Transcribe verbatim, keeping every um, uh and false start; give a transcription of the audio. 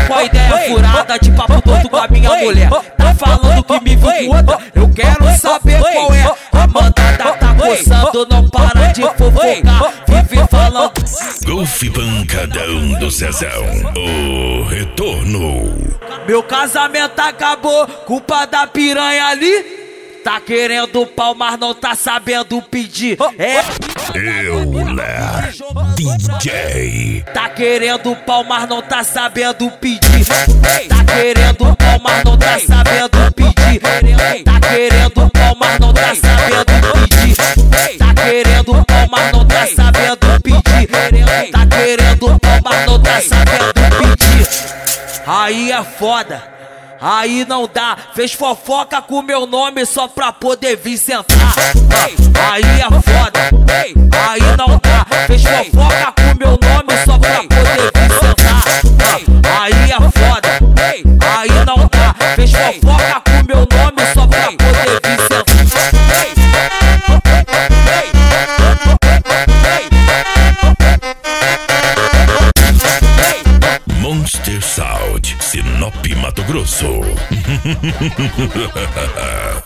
com a ideia furada de papo torto com a minha mulher. Tá falando que me viu com outra, eu quero saber qual é. A mandada tá coçando, não para de fofocar, vive falando. Golf Pancadão do Cezão, o retorno. Meu casamento acabou, culpa da piranha ali. Tá querendo pau, mas não tá sabendo pedir. É Euler D J. Tá querendo pau, mas não tá sabendo pedir. Tá querendo pau, mas não tá sabendo pedir. Tá querendo pau, mas não tá sabendo pedir. Tá querendo pau, mas não tá sabendo pedir. Tá querendo pau, mas não tá sabendo pedir. Aí é foda. Aí não dá, fez fofoca com meu nome só pra poder vir sentar. Aí é foda, aí não dá, fez fofoca com meu nome só pra poder vir sentar. Aí é foda, aí não dá, fez fofoca com meu nome só pra poder vir sentar. Monster Sound, Sinop, Mato Grosso.